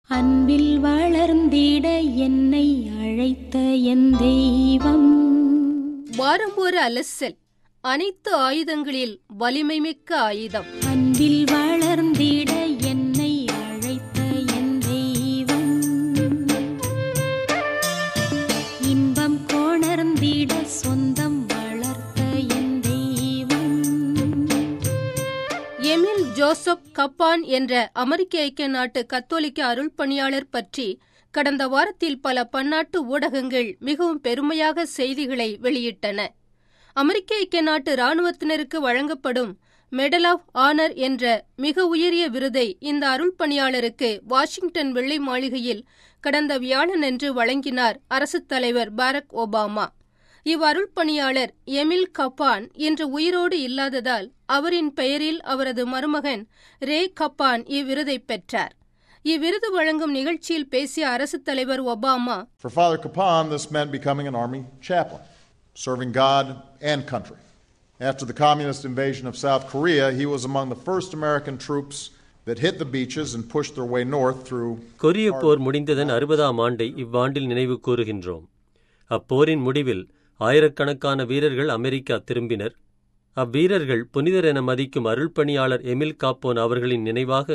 அன்பில் வளர்ந்திட என்னை அழைத்த என் தெய்வம். வாரம் ஒரு அலசல், அனைத்து ஆயுதங்களில் வலிமை மிக்க ஆயுதம். அன்பில் வளர்ந்திட என்னை அழைத்த என் தெய்வம். இன்பம் கொணர்ந்திட சொந்தம் வளர்த்த என் தெய்வம். எமில் ஜோசப் கப்பான் என்ற அமெரிக்க ஐக்கிய நாட்டு கத்தோலிக்க அருள் பணியாளர் பற்றி கடந்த வாரத்தில் பல பன்னாட்டு ஊடகங்கள் மிகவும் பெருமையாக செய்திகளை வெளியிட்டன. அமெரிக்க ஐக்கிய நாட்டு இராணுவத்தினருக்கு வழங்கப்படும் மெடல் ஆஃப் ஆனர் என்ற மிக உயரிய விருதை இந்த அருள் பணியாளருக்கு வாஷிங்டன் வெள்ளை மாளிகையில் கடந்த வியாழனன்று வழங்கினார் அரசுத் தலைவர் பாரக் ஒபாமா. இவ்வருள் பணியாளர் எமில் கப்பான் இன்று உயிரோடு இல்லாததால் அவரின் பெயரில் அவரது மருமகன் ரே கப்பான் இவ்விருதை பெற்றார். இவ்விருது வழங்கும் நிகழ்ச்சியில் பேசிய அரசுத் தலைவர் Obama, For Father Kapan, this meant becoming an army chaplain, serving God and country. After the communist invasion of South Korea, he was among the first American troops that hit the beaches and pushed their way north through. கொரிய போர் முடிந்ததன் 60ஆம் ஆண்டை இவ்வாண்டில் நினைவு கூறுகின்றோம். அப்போரின் முடிவில் ஆயிரக்கணக்கான வீரர்கள் America திரும்பினர். அவ்வீரர்கள் புனிதர் என மதிக்கும் அருள் பணியாளர் எமில் காப்போன் அவர்களின் நினைவாக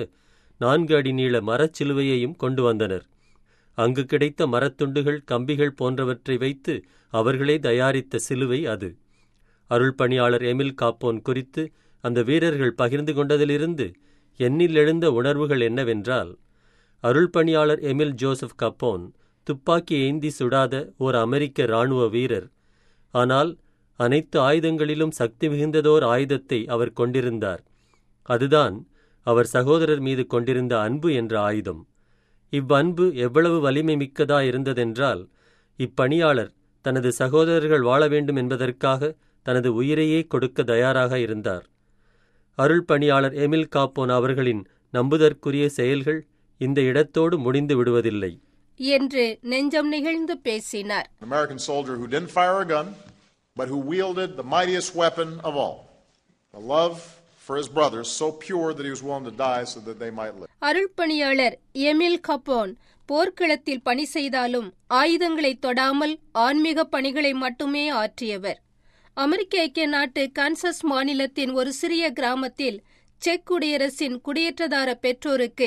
4 அடி நீள மரச்சிலுவையையும் கொண்டு வந்தனர். அங்கு கிடைத்த மரத்துண்டுகள், கம்பிகள் போன்றவற்றை வைத்து அவர்களே தயாரித்த சிலுவை அது. அருள் பணியாளர் எமில் காப்போன் குறித்து அந்த வீரர்கள் பகிர்ந்து கொண்டதிலிருந்து என்னில் எழுந்த உணர்வுகள் என்னவென்றால், அருள் பணியாளர் எமில் ஜோசப் கப்போன் துப்பாக்கி ஏந்தி சுடாத ஓர் அமெரிக்க இராணுவ வீரர். ஆனால் அனைத்து ஆயுதங்களிலும் சக்தி மிகுந்ததோர் ஆயுதத்தை அவர் கொண்டிருந்தார். அதுதான் அவர் சகோதரர் மீது கொண்டிருந்த அன்பு என்ற ஆயுதம். இவ்வன்பு எவ்வளவு வலிமை மிக்கதா இருந்ததென்றால், இப்பணியாளர் தனது சகோதரர்கள் வாழ வேண்டும் என்பதற்காக தனது உயிரையே கொடுக்க தயாராக இருந்தார். அருள் பணியாளர் எமில் காப்போன் அவர்களின் நம்புதற்குரிய செயல்கள் இந்த இடத்தோடு முடிந்து விடுவதில்லை என்று நெஞ்சம் நிகழ்ந்து பேசினார். An American soldier who didn't fire a gun, but who wielded the mightiest weapon of all, a love for his brothers so pure that he was willing to die so that they might live. அருள் பணியாளர் Emil கப்போன் போர்க்களத்தில் பணி செய்தாலும் ஆயுதங்களை தொடாமல் ஆன்மீக பணிகளை மட்டுமே ஆற்றியவர். அமெரிக்க ஐக்கிய நாட்டு கான்சஸ் மாநிலத்தின் ஒரு சிறிய கிராமத்தில் செக் குடியரசின் குடியேற்றதார பெற்றோருக்கு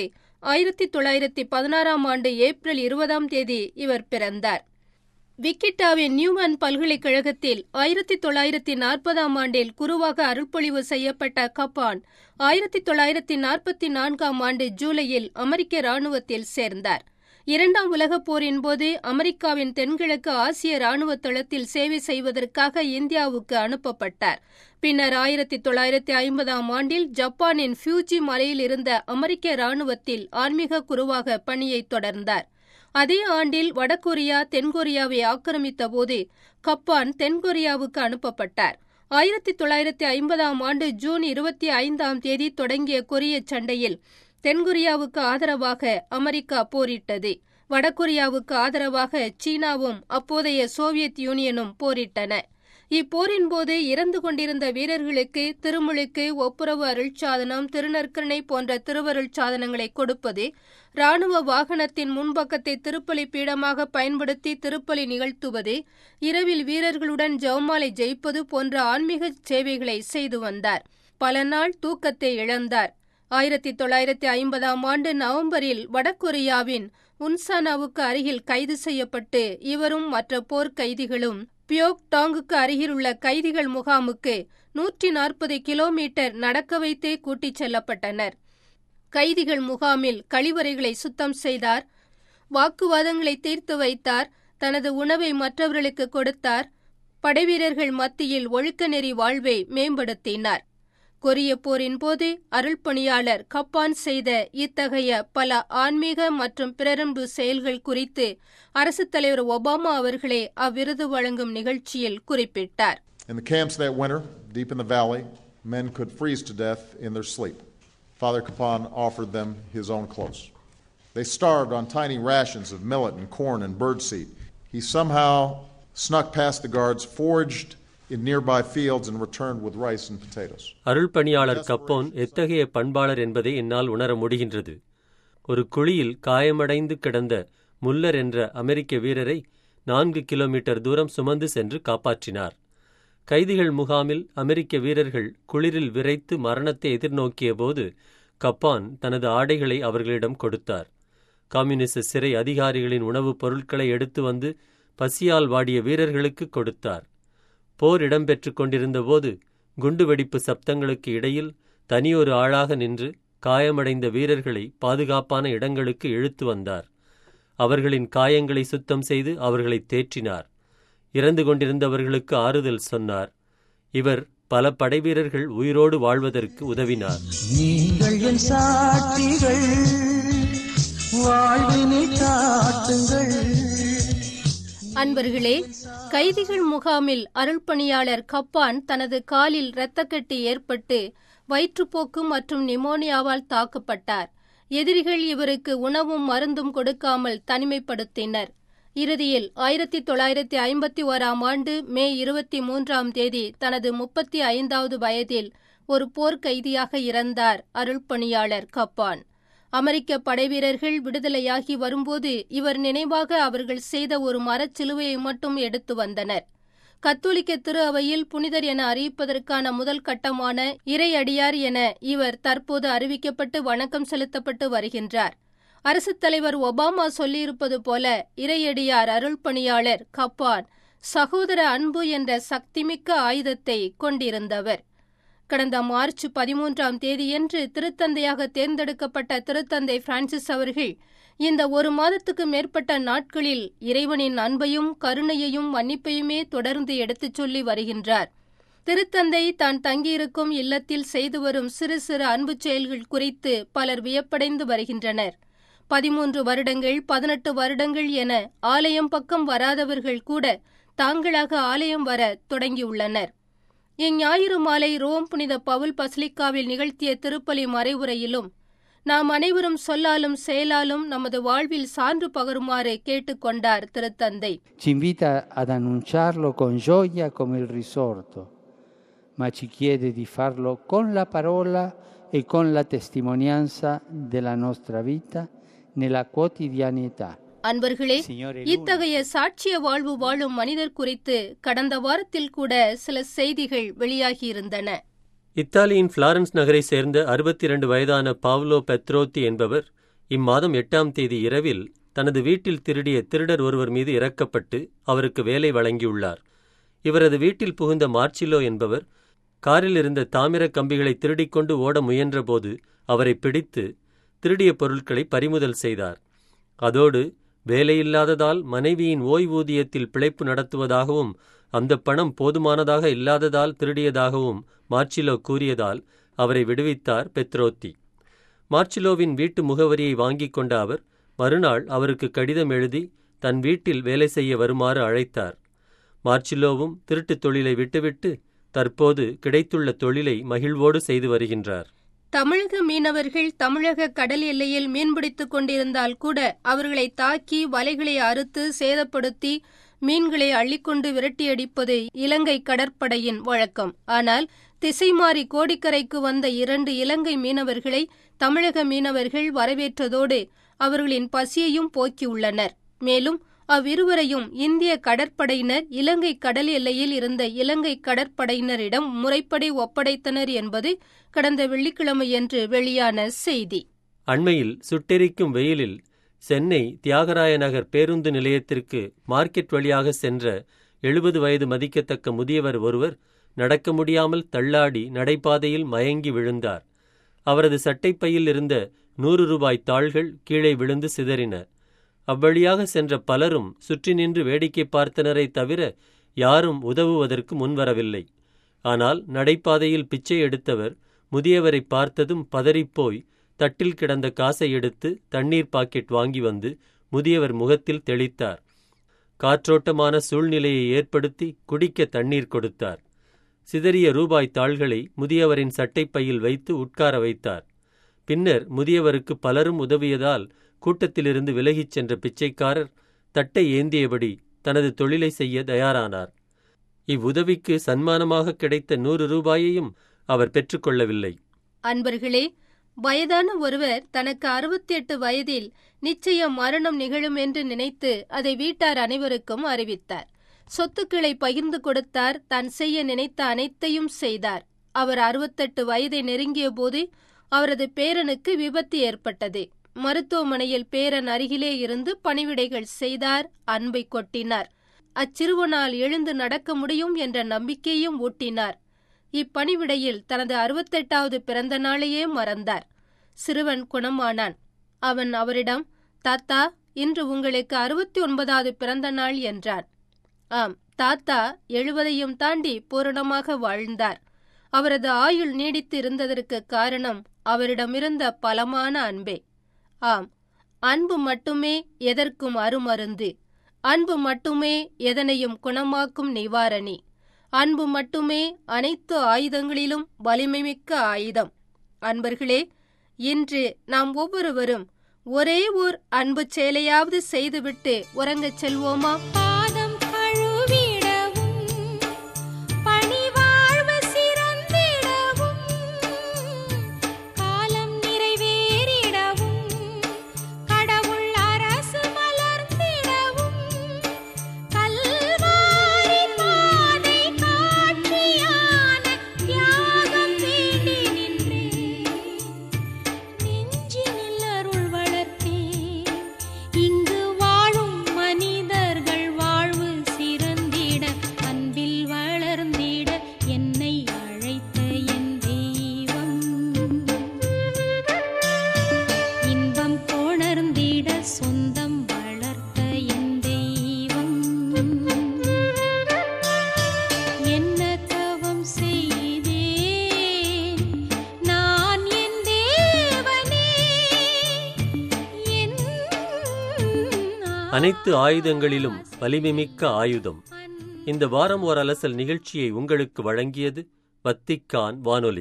1916ஆம் ஆண்டு ஏப்ரல் 20ஆம் தேதி இவர் பிறந்தார். விக்கிட்டாவின் நியூமன் பல்கலைக்கழகத்தில் 1940ஆம் ஆண்டில் குருவாக அருள்பொழிவு செய்யப்பட்ட கப்பான் 1944ஆம் ஆண்டு ஜூலையில் அமெரிக்க இராணுவத்தில் சேர்ந்தார். 2ஆம் உலகப் போரின் போது அமெரிக்காவின் தென்கிழக்கு ஆசிய இராணுவ தளத்தில் சேவை செய்வதற்காக இந்தியாவுக்கு அனுப்பப்பட்டார். பின்னர் 1950ஆம் ஆண்டில் ஜப்பானின் ஃபியூஜி மலையில் இருந்த அமெரிக்க இராணுவத்தில் ஆன்மீக குருவாக பணியை தொடர்ந்தார். அதே ஆண்டில் வடகொரியா தென்கொரியாவை ஆக்கிரமித்த போது கப்பான் தென்கொரியாவுக்கு அனுப்பப்பட்டார். 1950ஆம் ஆண்டு ஜூன் 25ஆம் தேதி தொடங்கிய கொரிய சண்டையில் தென்கொரியாவுக்கு ஆதரவாக அமெரிக்கா போரிட்டது. வடகொரியாவுக்கு ஆதரவாக சீனாவும் அப்போதைய சோவியத் யூனியனும் போரிட்டன. இப்போரின் போது இறந்து கொண்டிருந்த வீரர்களுக்கு திருமுழுக்கு, ஒப்புரவு அருள்சாதனம், திருநற்கருணை போன்ற திருவருள் சாதனங்களை கொடுப்பது, இராணுவ வாகனத்தின் முன்பக்கத்தை திருப்பலி பீடமாக பயன்படுத்தி திருப்பலி நிகழ்த்துவது, இரவில் வீரர்களுடன் ஜெபமாலை ஜெயிப்பது போன்ற ஆன்மீக சேவைகளை செய்து வந்தார். பல நாள் தூக்கத்தை இழந்தார். 1950ஆம் ஆண்டு நவம்பரில் வடகொரியாவின் உன்சானாவுக்கு அருகில் கைது செய்யப்பட்டு இவரும் மற்ற போர் கைதிகளும் பியோக் டாங்குக்கு அருகிலுள்ள கைதிகள் முகாமுக்கு 140 கிலோமீட்டர் நடக்க வைத்தே கூட்டிச் செல்லப்பட்டனர். கைதிகள் முகாமில் கழிவறைகளை சுத்தம் செய்தார், வாக்குவாதங்களை தீர்த்து வைத்தார், தனது உணவை மற்றவர்களுக்கு கொடுத்தார், படைவீரர்கள் மத்தியில் ஒழுக்க நெறி வாழ்வை மேம்படுத்தினார். கொரிய போரின் போது அருள் பணியாளர் கப்பான் செய்த இத்தகைய பல ஆன்மீக மற்றும் பிறரன்பு செயல்கள் குறித்து அரசுத் தலைவர் ஒபாமா அவர்களே அவ்விருது வழங்கும் நிகழ்ச்சியில் குறிப்பிட்டார். In the camps that winter, deep in the valley, men could freeze to death in their sleep. Father Kapan offered them his own clothes. They starved on tiny rations of millet and corn and birdseed. He somehow snuck past the guards, foraged in nearby fields and returned with rice and potatoes. அருள் பணியாளர் கப்போன் எத்தகைய பண்பாளர் என்பதை என்னால் உணர முடிகின்றது. ஒரு குழியில் காயமடைந்து கிடந்த முல்லர் என்ற அமெரிக்க வீரரை 4 கிலோமீட்டர் தூரம் சுமந்து சென்று காப்பாற்றினார். கைதிகள் முகாமில் அமெரிக்க வீரர்கள் குளிரில் விரைத்து மரணத்தை எதிர்நோக்கிய போது கப்பான் தனது ஆடைகளை அவர்களிடம் கொடுத்தார். கம்யூனிச சிறை அதிகாரிகளின் உணவுப் பொருட்களை எடுத்து வந்து பசியால் வாடிய வீரர்களுக்கு கொடுத்தார். போர் இடம்பெற்று கொண்டிருந்தபோது குண்டுவெடிப்பு சப்தங்களுக்கு இடையில் தனியொரு ஆளாக நின்று காயமடைந்த வீரர்களை பாதுகாப்பான இடங்களுக்கு இழுத்து வந்தார். அவர்களின் காயங்களை சுத்தம் செய்து அவர்களை தேற்றினார். இறந்து கொண்டிருந்தவர்களுக்கு ஆறுதல் சொன்னார். இவர் பல படைவீரர்கள் உயிரோடு வாழ்வதற்கு உதவினார். நீங்கள் என் சாட்சிகள், வாழ்வினை காட்டுங்கள். அன்பர்களே, கைதிகள் முகாமில் அருள்பணியாளர் கப்பான் தனது காலில் இரத்தக்கட்டு ஏற்பட்டு வயிற்றுப்போக்கு மற்றும் நிமோனியாவால் தாக்கப்பட்டார். எதிரிகள் இவருக்கு உணவும் மருந்தும் கொடுக்காமல் தனிமைப்படுத்தினர். இறுதியில் 1951 மே 23 தனது 35வது வயதில் ஒரு போர்க்கைதியாக இறந்தார் அருள்பணியாளர் கப்பான். அமெரிக்க படைவீரர்கள் விடுதலையாகி வரும்போது இவர் நினைவாக அவர்கள் செய்த ஒரு மரச்சிலுவையை மட்டும் எடுத்து வந்தனர். கத்தோலிக்க திரு அவையில் புனிதர் என அறிவிப்பதற்கான முதல் கட்டமான இறையடியார் என இவர் தற்போது அறிவிக்கப்பட்டு வணக்கம் செலுத்தப்பட்டு வருகின்றார். அரசுத் தலைவர் ஒபாமா சொல்லியிருப்பது போல இறையடியார் அருள்பணியாளர் கப்பான் சகோதர அன்பு என்ற சக்திமிக்க ஆயுதத்தை கொண்டிருந்தவர். கடந்த மார்ச் 13 திருத்தந்தையாக தேர்ந்தெடுக்கப்பட்ட திருத்தந்தை பிரான்சிஸ் அவர்கள் இந்த 1 மாதத்துக்கு மேற்பட்ட நாட்களில் இறைவனின் அன்பையும் கருணையையும் மன்னிப்பையுமே தொடர்ந்து எடுத்துச் சொல்லி வருகின்றார். திருத்தந்தை தான் தங்கியிருக்கும் இல்லத்தில் செய்து வரும் சிறு சிறு அன்பு செயல்கள் குறித்து பலர் வியப்படைந்து வருகின்றனர். 13 வருடங்கள் 18 வருடங்கள் என ஆலயம் பக்கம் வராதவர்கள் கூட தாங்களாக ஆலயம் வர தொடங்கியுள்ளனர். இஞ்ஞாயிறு மாலை ரோம் புனித பவுல் பசிலிக்காவில் நிகழ்த்திய திருப்பலி மறைவுரையிலும் நாம் அனைவரும் சொல்லாலும் செயலாலும் நமது வாழ்வில் சான்று பகருமாறு கேட்டுக்கொண்டார் திருத்தந்தை. Ci invita ad annunciarlo con gioia come il risorto, ma ci chiede di farlo con la parola e con la testimonianza della nostra vita nella quotidianità. அன்பர்களே, இத்தகைய சாட்சிய வாழ்வு வாழும் மனிதர் குறித்து கடந்த வாரத்தில் கூட சில செய்திகள் வெளியாகியிருந்தன. இத்தாலியின் பிளாரன்ஸ் நகரை சேர்ந்த 62 வயதான பாவ்லோ பெத்ரோத்தி என்பவர் இம்மாதம் 8 இரவில் தனது வீட்டில் திருடிய திருடர் ஒருவர் மீது இறக்கப்பட்டு அவருக்கு வேலை வழங்கியுள்ளார். இவரது வீட்டில் புகுந்த மார்ச்சிலோ என்பவர் காரில் இருந்த தாமிர கம்பிகளை திருடிக்கொண்டு ஓட முயன்றபோது அவரை பிடித்து திருடிய பொருட்களை பறிமுதல் செய்தார். அதோடு வேலையில்லாததால் மனைவியின் ஓய்வூதியத்தில் பிழைப்பு நடத்துவதாகவும் அந்த பணம் போதுமானதாக இல்லாததால் திருடியதாகவும் மார்ச்சிலோ கூறியதால் அவரை விடுவித்தார் பெத்ரோத்தி. மார்ச்சிலோவின் வீட்டு முகவரியை வாங்கிக் கொண்ட அவர் மறுநாள் அவருக்கு கடிதம் எழுதி தன் வீட்டில் வேலை செய்ய வருமாறு அழைத்தார். மார்ச்சிலோவும் திருட்டுத் தொழிலை விட்டுவிட்டு தற்போது கிடைத்துள்ள தொழிலை மகிழ்வோடு செய்து வருகின்றார். தமிழக மீனவர்கள் தமிழக கடல் எல்லையில் மீன்பிடித்துக் கொண்டிருந்தால் கூட அவர்களை தாக்கி வலைகளை அறுத்து சேதப்படுத்தி மீன்களை அள்ளிக்கொண்டு விரட்டியடிப்பது இலங்கை கடற்படையின் வழக்கம். ஆனால் திசை மாறி கோடிக்கரைக்கு வந்த 2 இலங்கை மீனவர்களை தமிழக மீனவர்கள் வரவேற்றதோடு அவர்களின் பசியையும் போக்கியுள்ளனர். மேலும் அவ்விருவரையும் இந்திய கடற்படையினர் இலங்கை கடல் எல்லையில் இருந்த இலங்கை கடற்படையினரிடம் முறைப்படி ஒப்படைத்தனர் என்பது கடந்த வெள்ளிக்கிழமையன்று வெளியான செய்தி. அண்மையில் சுட்டெரிக்கும் வெயிலில் சென்னை தியாகராய நகர் பேருந்து நிலையத்திற்கு மார்க்கெட் வழியாக சென்ற 70 வயது மதிக்கத்தக்க முதியவர் ஒருவர் நடக்க முடியாமல் தள்ளாடி நடைபாதையில் மயங்கி விழுந்தார். அவரது சட்டைப்பையில் இருந்த 100 ரூபாய் தாள்கள் கீழே விழுந்து சிதறின. அவ்வழியாக சென்ற பலரும் சுற்றி நின்று வேடிக்கை பார்த்தனரை தவிர யாரும் உதவுவதற்கு முன்வரவில்லை. ஆனால் நடைபாதையில் பிச்சை எடுத்தவர் முதியவரை பார்த்ததும் பதறிப்போய் தட்டில் கிடந்த காசை எடுத்து தண்ணீர் பாக்கெட் வாங்கி வந்து முதியவர் முகத்தில் தெளித்தார். காற்றோட்டமான சூழ்நிலையை ஏற்படுத்தி குடிக்க தண்ணீர் கொடுத்தார். சிதறிய ரூபாய் தாள்களை முதியவரின் சட்டைப்பையில் வைத்து உட்கார வைத்தார். பின்னர் முதியவருக்கு பலரும் உதவியதால் கூட்டத்திலிருந்து விலகிச் சென்ற பிச்சைக்காரர் தட்டை ஏந்தியபடி தனது தொழிலை செய்ய தயாரானார். இவ்வுதவிக்கு சன்மானமாக கிடைத்த 100 ரூபாயையும் அவர் பெற்றுக்கொள்ளவில்லை. அன்பர்களே, வயதான ஒருவர் தனக்கு 68 வயதில் நிச்சயம் மரணம் நிகழும் என்று நினைத்து அதை வீட்டார் அனைவருக்கும் அறிவித்தார். சொத்துக்களை பகிர்ந்து கொடுத்தார். தான் செய்ய நினைத்த அனைத்தையும் செய்தார். அவர் 68 வயதை நெருங்கிய போது அவரது பேரனுக்கு விபத்து ஏற்பட்டது. மருத்துவமனையில் பேரன் அருகிலே இருந்து பணிவிடைகள் செய்தார். அன்பை கொட்டினார். அச்சிறுவனால் எழுந்து நடக்க முடியும் என்ற நம்பிக்கையும் ஊட்டினார். இப்பணிவிடையில் தனது 68வது பிறந்த நாளையே மறந்தார். சிறுவன் குணமானான். அவன் அவரிடம், தாத்தா, இன்று உங்களுக்கு 69வது பிறந்த நாள் என்றான். ஆம், தாத்தா 70ஐயும் தாண்டி பூரணமாக வாழ்ந்தார். அவரது ஆயுள் நீடித்து இருந்ததற்கு காரணம் அவரிடமிருந்த பலமான அன்பே. ஆம், அன்பு மட்டுமே எதற்கும் அருமருந்து. அன்பு மட்டுமே எதனையும் குணமாக்கும் நிவாரணி. அன்பு மட்டுமே அனைத்து ஆயுதங்களிலும் வலிமைமிக்க ஆயுதம். அன்பர்களே, இன்று நாம் ஒவ்வொருவரும் ஒரே ஓர் அன்பு செயலையாவது செய்துவிட்டு உறங்கச் செல்வோமா? பாதம் கழுவிடவும் பணிவாழ்வு சிறந்திடவும் காலம் நிறைவேறிடவும் கடவுள் அரசு மலர்ந்திடவும் கல்வாரி பாதை காட்சியான தியாகம் வேண்டி நின்றேன். நெஞ்சினில் அருள் வளர்த்தேன். இங்கு வாழும் மனிதர்கள் வாழ்வு சிறந்திட அன்பில் வளர்ந்திட என்னை அழைத்த என் தெய்வம். இன்பம் கொணர்ந்திட சொந்தம் வளர்த்த என் தெய்வம். என்ன தவம் செய்தேன் நான் என் தேவனே. என் அனைத்து ஆயுதங்களிலும் வலிமைமிக்க ஆயுதம். இந்த வாரம் ஓர் அலசல் நிகழ்ச்சியை உங்களுக்கு வழங்கியது வத்திக்கான் வானொலி.